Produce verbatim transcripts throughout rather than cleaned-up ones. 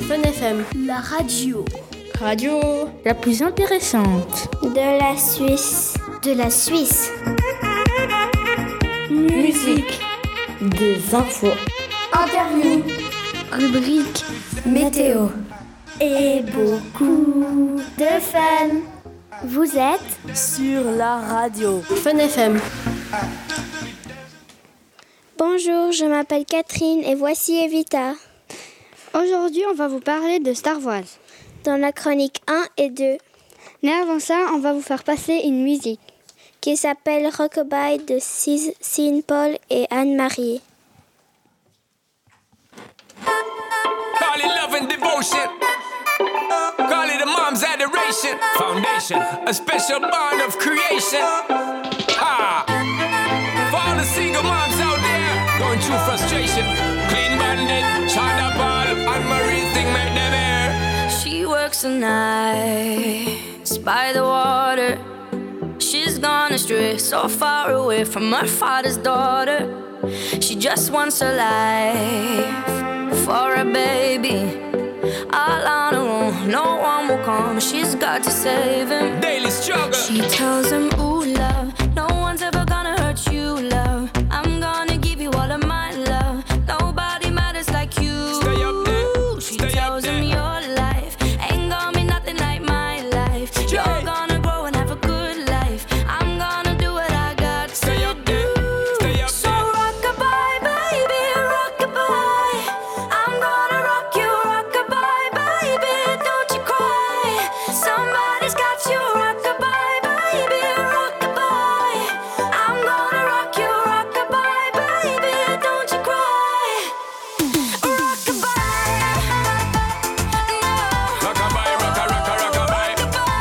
Fun F M. La radio. Radio la plus intéressante. De la Suisse. De la Suisse. Musique. Des infos. Interview. Rubrique. Météo. Et beaucoup de fun. Vous êtes sur la radio. Fun F M. Bonjour, je m'appelle Catherine et voici Evita. Aujourd'hui, on va vous parler de Star Wars. Dans la chronique un et deux. Mais avant ça, on va vous faire passer une musique qui s'appelle Rockabye de Sean Paul et Anne-Marie. Call it love and devotion. Call it a mom's adoration. Foundation, a special bond of creation. Ah, for all the single moms out there going through frustration. Clean bandit, China ball, Anne-Marie thing make them air. She works the nights by the water. She's gone astray, so far away from her father's daughter. She just wants her life for a baby. All on her own, no one will come. She's got to save him. Daily struggle. She tells him, ooh, love, no one's ever gonna hurt you, love. I'm gonna give you all of my love. Nobody matters like you. Stay up there. She Stay tells up there. him your life ain't gonna be nothing like my life. You're Hey. gonna grow and have a good life. I'm gonna do what I got to Stay up do. there. Stay up So there. rock-a-bye, baby, rock-a-bye. I'm gonna rock you, rock-a-bye, baby, don't you cry. Somebody's got you, rock-a-bye, baby, rock-a-bye. I'm gonna rock you, rock-a-bye, baby, don't you cry. Rock-a-bye, no. Rockabye, rocka, rocka, rockabye.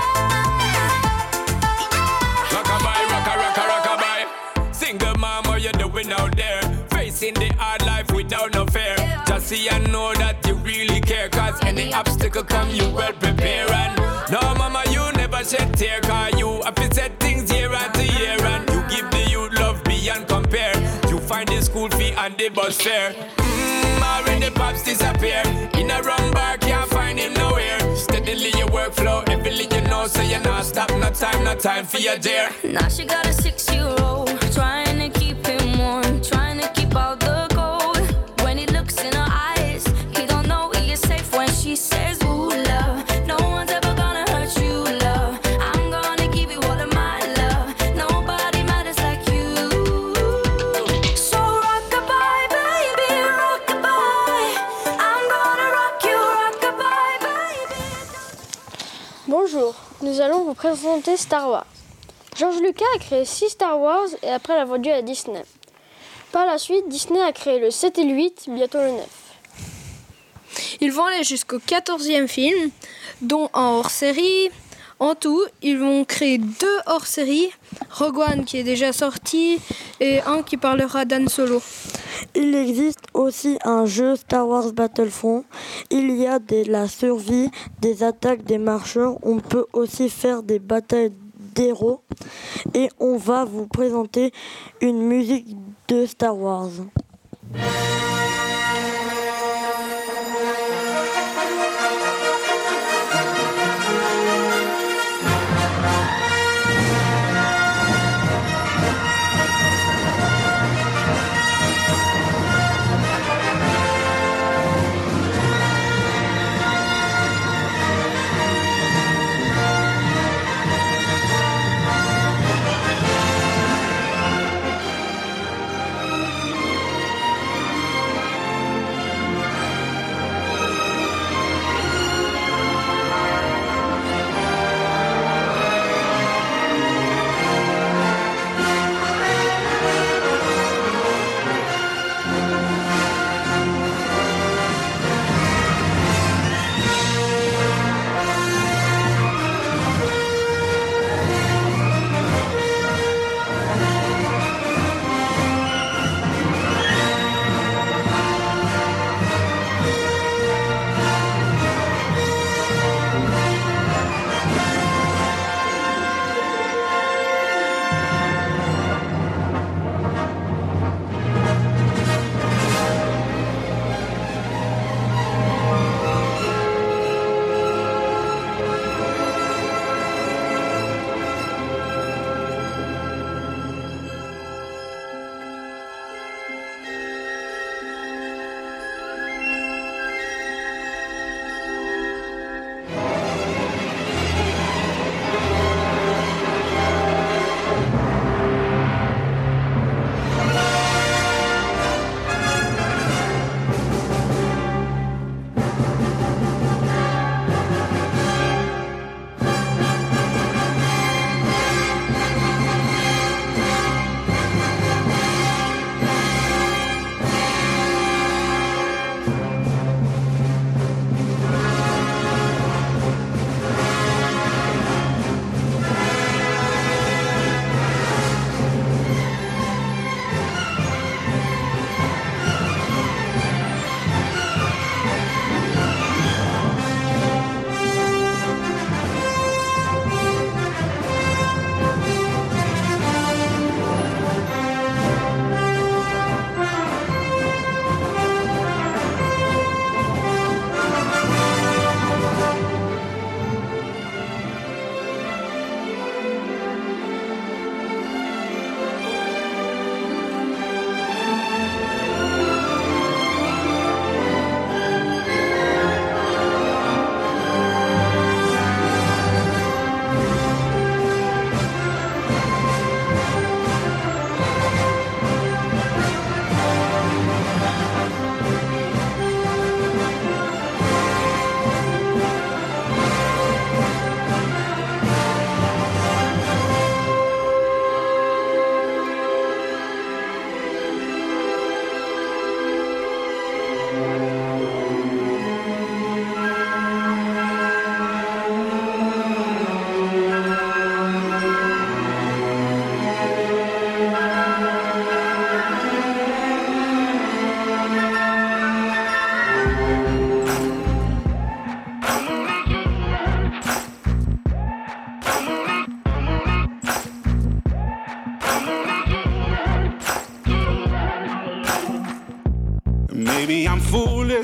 Rockabye, rocka, rocka, rockabye. Single mom, what you doing out there? Facing the hard life without no fear. Just see and know that you really care. Cause any obstacle come, you well prepare. And no, mama, you never shed tear. Cause you have to set things year after year. And you give the youth love beyond compare. You find the school fee and the bus fare. Mmm, already pops disappear. In a run bar, can't find him nowhere. Steadily your workflow, everything you know. So you not stop, no time, no time for your dear. Now she got a six-year-old, trying to keep him warm, trying to keep out the cold. When he looks in her eyes, he don't know he is safe when she says, ooh, love, no one's ever gonna hurt you, love. I'm gonna give you all of my love. Nobody matters like you. So rock-a-bye, baby, rock-a-bye. I'm gonna rock you, rock-a-bye, baby. Bonjour, nous allons vous présenter Star Wars. George Lucas a créé six Star Wars et après l'a vendu à Disney. Par la suite, Disney a créé le sept et le huit, bientôt le neuf. Ils vont aller jusqu'au quatorzième film, dont un hors-série. En tout, ils vont créer deux hors-séries, Rogue One qui est déjà sorti et un qui parlera d'Han Solo. Il existe aussi un jeu Star Wars Battlefront. Il y a de la survie, des attaques des marcheurs. On peut aussi faire des batailles d'héros. Et on va vous présenter une musique de Star Wars.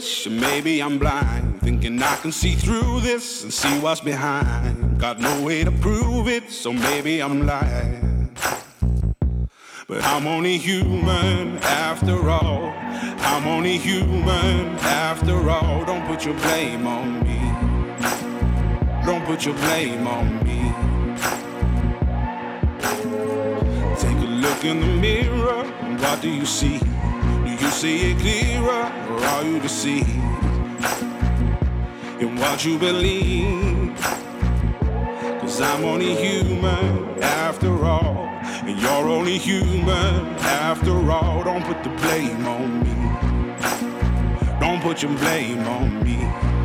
switch, and maybe I'm blind, thinking I can see through this and see what's behind. Got no way to prove it, so maybe I'm lying. But I'm only human after all. I'm only human after all. Don't put your blame on me. Don't put your blame on me. Take a look in the mirror, and what do you see? Do you see it clearer, or are you deceived in what you believe? 'Cause I'm only human after all, and you're only human after all. Don't put the blame on me. Don't put your blame on me.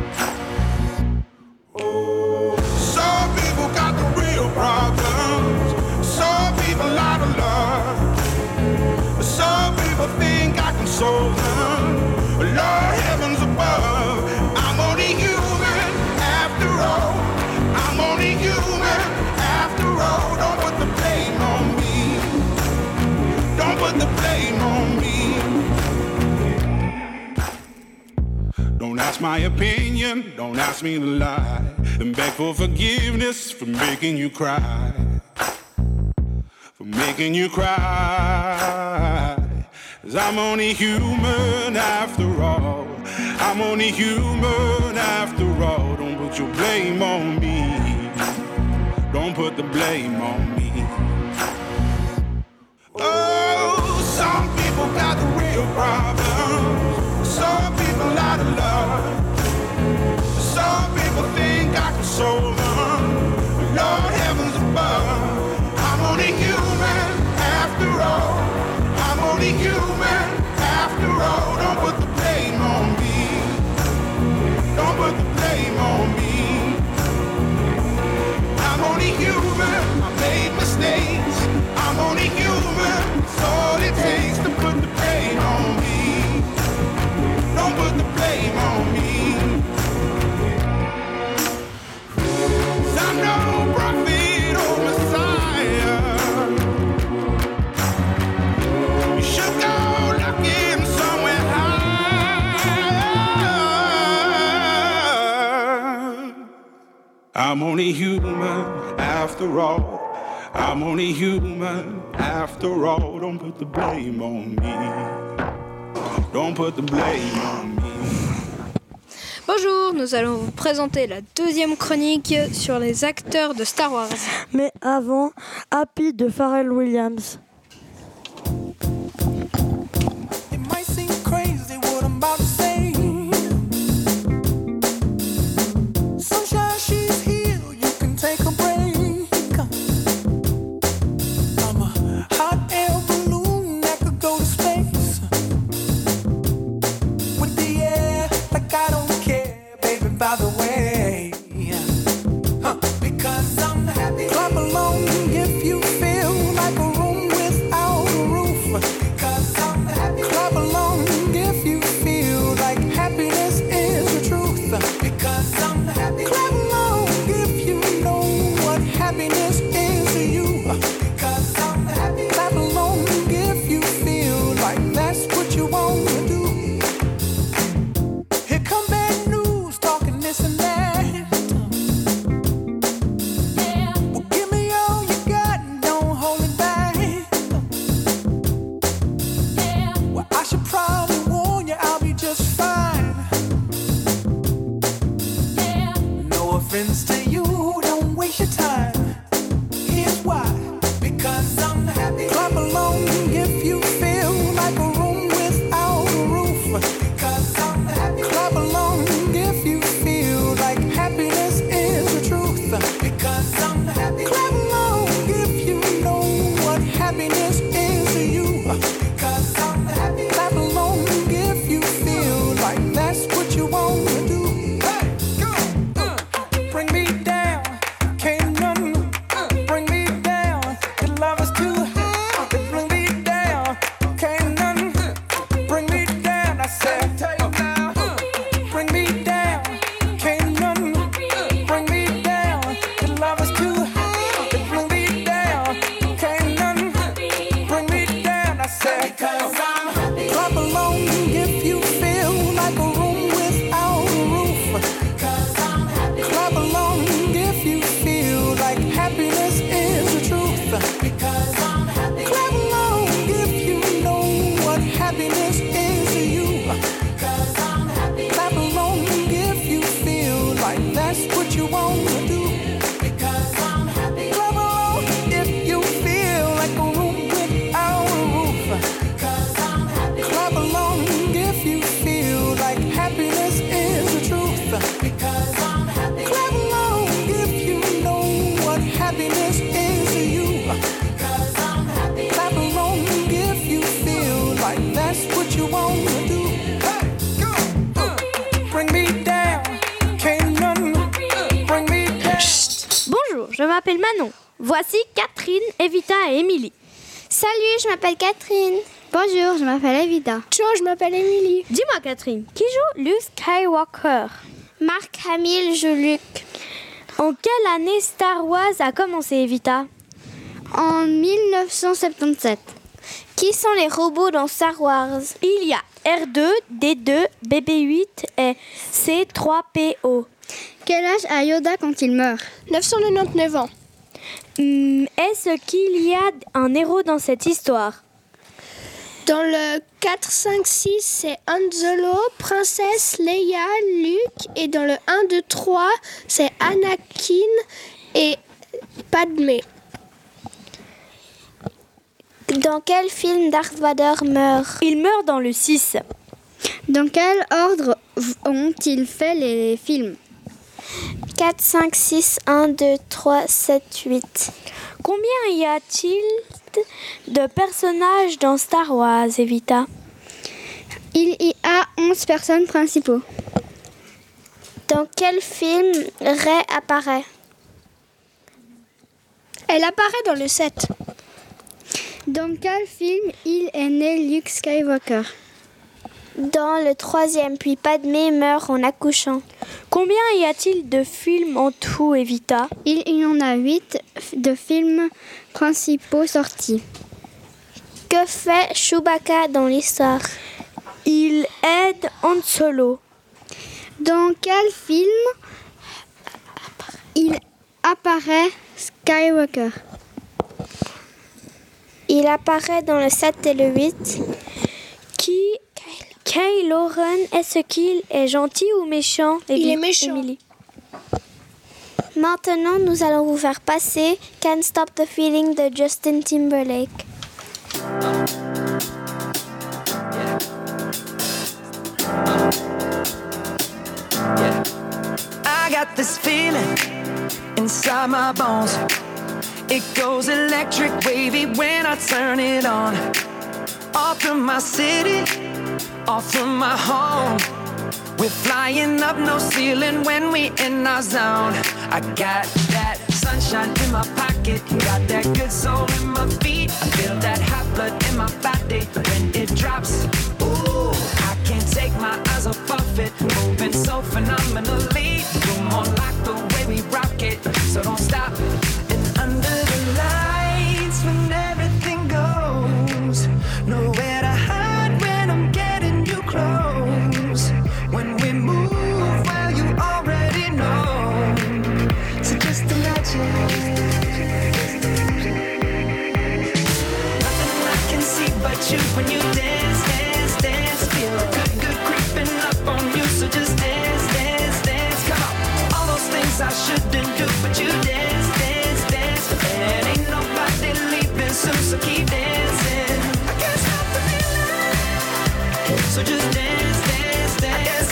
Oh, some people got the real problems. Some people out of love. Some people think I can solve them. Lord, heavens above, I'm only human after all. I'm only human after all. Don't put the blame on me. Don't put the blame on me. Don't ask my opinion, don't ask me to lie, and beg for forgiveness for making you cry. For making you cry. 'Cause I'm only human after all. I'm only human after all. Don't put your blame on me. Don't put the blame on me. Oh, some people got the real problems. Some people out of love. Some people think I can solve them. Lord, heavens above, I'm only human after all. I'm only human after all. Don't put the blame on me. Don't put the blame on me. I'm only human. I made mistakes. I'm only human. It's all it takes to put the blame on me. Don't put the blame on me. 'Cause I'm no prophet or Messiah. You should go looking somewhere high. I'm only human after all. I'm only human after all. Don't put the blame on me. Don't put the blame on me. Bonjour, nous allons vous présenter la deuxième chronique sur les acteurs de Star Wars. Mais avant, Happy de Pharrell Williams. It might seem crazy what I'm about to say. Sunshine, she's here, you can take a break. I'm a hot air balloon that could go to space. With the air, like I don't care, baby, by the way. Huh. Because I'm happy. Clap along if you feel like a room without a roof. Because I'm happy. Clap along if you feel like happiness is the truth. Because I'm happy. Clap along if you know what happiness is to you. Because I'm happy. Clap along if you feel like that's what you want to do. Here come bad news, talking this and that. Well, give me all you got and don't hold it back. Well, I should probably warn you, I'll be just fine. No offense to you, don't waste your time. Here's why. Because I'm happy. Clap along if you feel like a room without a roof. Because I'm happy. Clap along if you feel like happiness is the truth. Because I'm happy. Clap along if you know what happiness is to you. Because I'm happy. Clap along if you feel like that's what you want to do. Hey, go, uh, bring me down. m'appelle Manon. Voici Catherine, Evita et Émilie. Salut, je m'appelle Catherine. Bonjour, je m'appelle Evita. Ciao, je m'appelle Émilie. Dis-moi Catherine, qui joue Luke Skywalker? Marc Hamill joue Luke. En quelle année Star Wars a commencé, Evita? En dix-neuf cent soixante-dix-sept. Qui sont les robots dans Star Wars? Il y a R deux, D deux, B B huit et C trois P O. Quel âge a Yoda quand il meurt? neuf cent quatre-vingt-dix-neuf ans. Hum, est-ce qu'il y a un héros dans cette histoire? Dans le quatre, cinq, six, c'est Han Solo, Princesse Leia, Luke. Et dans le un, deux, trois, c'est Anakin et Padmé. Dans quel film Darth Vader meurt? Il meurt dans le six. Dans quel ordre ont-ils fait les films? quatre, cinq, six, un, deux, trois, sept, huit. Combien y a-t-il de personnages dans Star Wars, Evita? Il y a onze personnages principaux. Dans quel film Rey apparaît? Elle apparaît dans le sept. Dans quel film il est né Luke Skywalker? Dans le troisième, puis Padmé meurt en accouchant. Combien y a-t-il de films en tout, Evita? Il y en a huit de films principaux sortis. Que fait Chewbacca dans l'histoire? Il aide Han Solo. Dans quel film il apparaît Skywalker? Il apparaît dans le sept et le huit. Qui Kylo Ren, est-ce qu'il est gentil ou méchant? Il est méchant. Emily. Maintenant, nous allons vous faire passer Can't Stop the Feeling de Justin Timberlake. I got this feeling inside my bones. It goes electric wavy when I turn it on. Off from my city, off from my home. We're flying up no ceiling when we in our zone. I got that sunshine in my pocket, got that good soul in my feet. I feel that hot blood in my body when it drops. Ooh, I can't take my eyes off of it, moving so phenomenally. You're more like the way we rock it, so don't stop. And under the lights when everything goes, nowhere to hide when I'm getting you close. When we move, well, you already know. So just imagine. Nothing I can see but you when you dance, dance, dance. Feel good, good creeping up on you. So just dance, dance, dance. Come on. All those things I shouldn't do, but you dance, dance, dance. And ain't nobody leaving soon, so keep dancing. I can't stop the feeling. So just dance, dance, dance.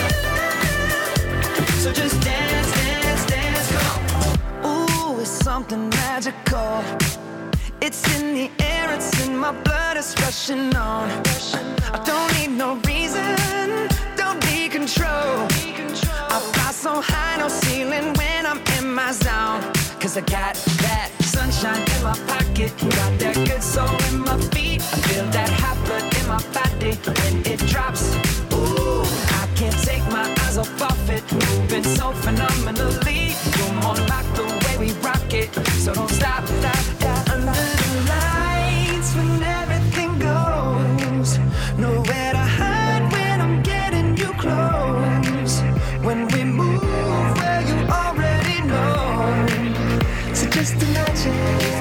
So just dance, dance, dance, come on. Ooh, it's something magical. It's in the air, it's in my blood, it's rushing on. I don't need no reason, don't need control. I fly so high, no ceiling when I'm in my zone. Cause I got that sunshine in my pocket, got that good soul in my feet. I feel that hot blood in my body when it drops. Ooh, I can't take my eyes off of it, moving so phenomenally. You're more like the way we rock it, so don't stop, stop, stop. Under the lights when everything goes, nowhere to hide when I'm getting you close. When we move, well, you already know. So just imagine.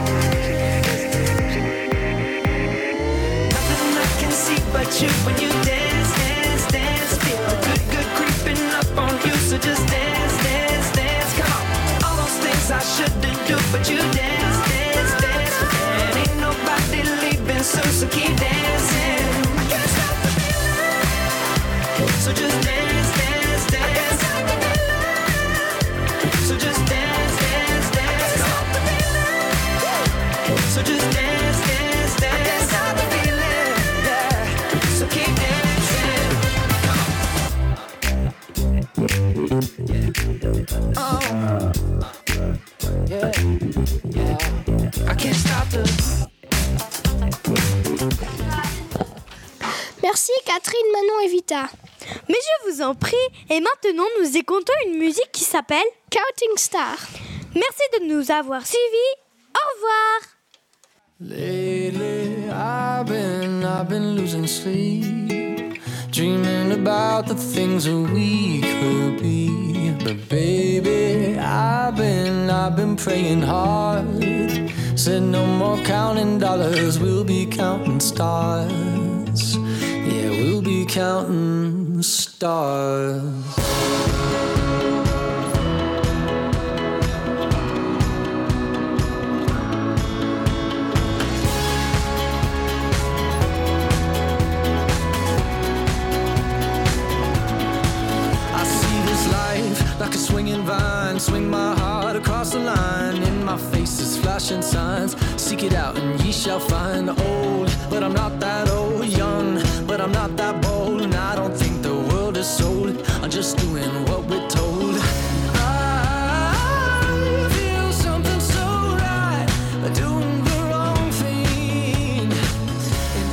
Nothing I can see but you when you dance, dance, dance. Feel good, good creeping up on you. So just dance, dance, dance. Come on. All those things I shouldn't do, but you dance, dance, dance. And ain't nobody leaving soon, so keep dancing. I can't stop the feeling. So just dance, dance, dance. So just dance, dance, dance. So just dance, dance, dance. Stop the feeling, yeah. So keep dancing. Come on. Oh, yeah. Catherine, Manon et Vita. Mais je vous en prie, et maintenant nous écoutons une musique qui s'appelle Counting Star. Merci de nous avoir suivis. Au revoir. Lately, I've been, I've been losing sleep, dreaming about the things that we could be. But baby, I've been, I've been praying hard. Said no more counting dollars, we'll be counting stars. Yeah, we'll be counting stars. Like a swinging vine, swing my heart across the line. In my face is flashing signs. Seek it out and ye shall find. Old, but I'm not that old. Young, but I'm not that bold. And I don't think the world is sold. I'm just doing what we're told. I feel something so right, but doing the wrong thing. And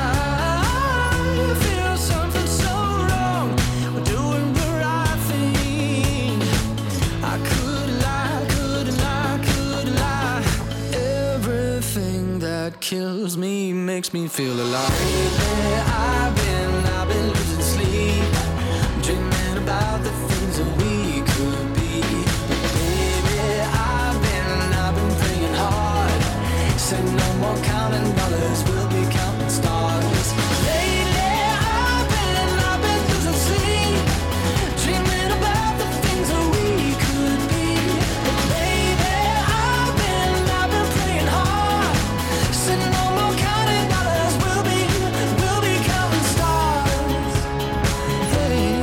I feel something so wrong, but doing the right thing. I could lie, could lie, could lie. Everything that kills me makes me feel alive. Lately, I've been, I've been losing sleep, dreaming about the things that we could be. But baby, I've been, I've been praying hard. Said no more counting dollars, we'll be counting stars. Lately, I've been, I've been losing sleep, dreaming about the things that we could be. But baby, I've been, I've been praying hard. Said no more counting dollars, we'll be, we'll be counting stars. Hey.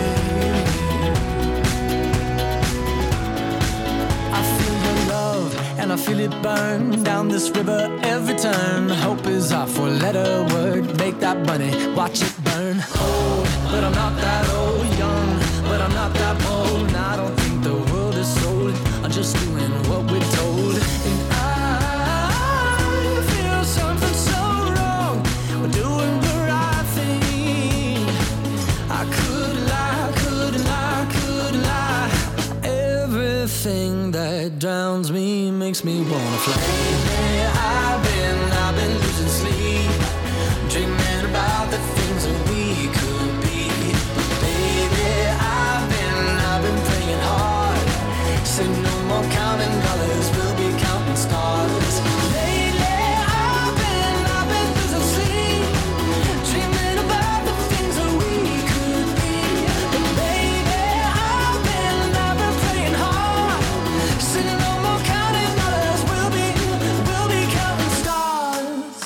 I feel your love and I feel it burn down this river every turn. Hope is our four-letter word. Make that money, watch it burn. Old, but I'm not that old. Young, but I'm not that bold. And I don't think the world is sold. I'm just doing what we're told. And I feel something so wrong. We're doing the right thing. I could lie, could lie, could lie. Everything that drowns me makes me wanna fly. Lately, I've been, I've been losing sleep, dreaming about the things that we could be. But baby, I've been, I've been praying hard. Say no more counting dollars, we'll be counting stars. Lately, I've been, I've been losing sleep, dreaming about the things that we could be. But baby, I've been, I've been praying hard. Say no more counting dollars, we'll be, we'll be counting stars.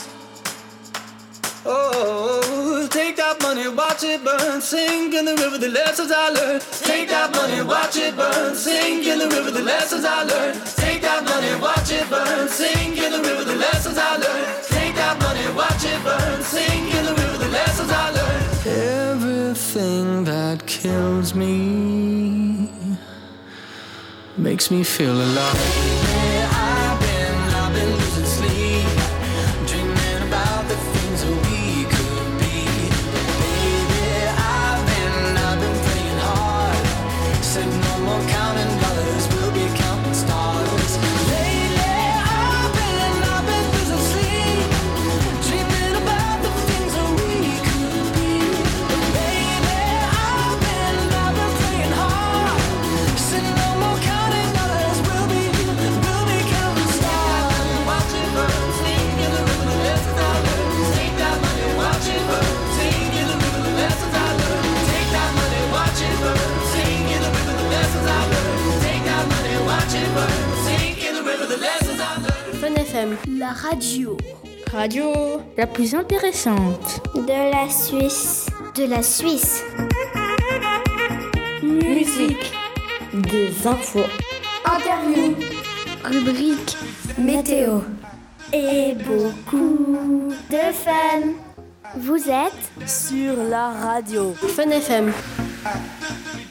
Oh, take that money, watch it burn, sink in the river the lessons I learned. Take that money, watch it burn, sink in the river the lessons I learned. Take that money, watch it burn, sink in the river the lessons I learned. Take that money, watch it burn, sink in the river the lessons I learned. Everything that kills me makes me feel alive. Yeah, I've been, I've been losing sleep, dreaming about the things that we could be. Baby, I've been, I've been praying hard. Said no more counting dollars, we'll be counting stars. Lately, I've been, I've been losing sleep, dreaming about the things that we could be. But baby, I've been, I've been praying hard. Said no more counting dollars, we'll be, we'll be counting stars. Watch it burn, sing in the river the lessons I learned. Take that money, watch it burn, sing in the river the lessons I learned. Take that money, watch it burn, sing in the river the lessons I learned. Take that money, watch it burn, sing in the river the lessons I learned. Fun F M. La radio. Radio la plus intéressante. De la Suisse. De la Suisse. Musique. Des infos. Interview. Rubrique. Météo. Et beaucoup de fun. Vous êtes Sur la radio. Fun F M.